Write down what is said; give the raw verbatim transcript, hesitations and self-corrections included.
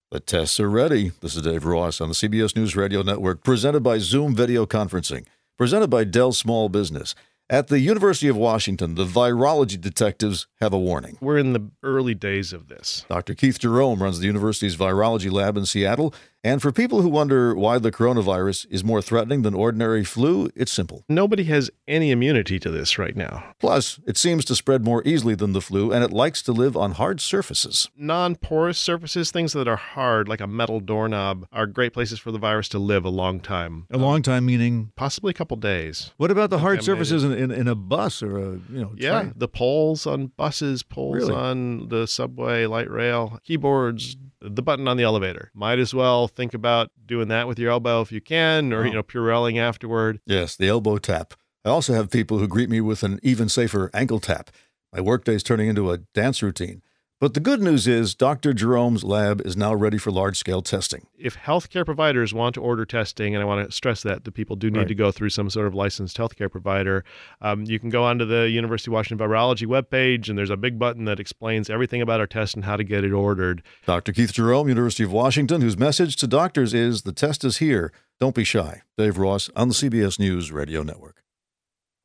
The tests are ready. This is Dave Ross on the C B S News Radio Network, presented by Zoom Video Conferencing, presented by Dell Small Business. At the University of Washington, the virology detectives have a warning. We're in the early days of this. Doctor Keith Jerome runs the university's virology lab in Seattle. And for people who wonder why the coronavirus is more threatening than ordinary flu, it's simple. Nobody has any immunity to this right now. Plus, it seems to spread more easily than the flu, and it likes to live on hard surfaces. Non-porous surfaces, things that are hard, like a metal doorknob, are great places for the virus to live a long time. A long time meaning? Possibly a couple days. What about the hard surfaces in, in, in a bus or a, you know, Yeah, train? the poles on buses, poles Really? on the subway, light rail, keyboards, the button on the elevator. Might as well think about doing that with your elbow if you can, or, Oh. you know, Purelling afterward. Yes, the elbow tap. I also have people who greet me with an even safer ankle tap. My workday's turning into a dance routine. But the good news is Doctor Jerome's lab is now ready for large-scale testing. If healthcare providers want to order testing, and I want to stress that the people do need Right. to go through some sort of licensed healthcare provider, um, you can go onto the University of Washington Virology webpage, and there's a big button that explains everything about our test and how to get it ordered. Doctor Keith Jerome, University of Washington, whose message to doctors is the test is here. Don't be shy. Dave Ross on the C B S News Radio Network.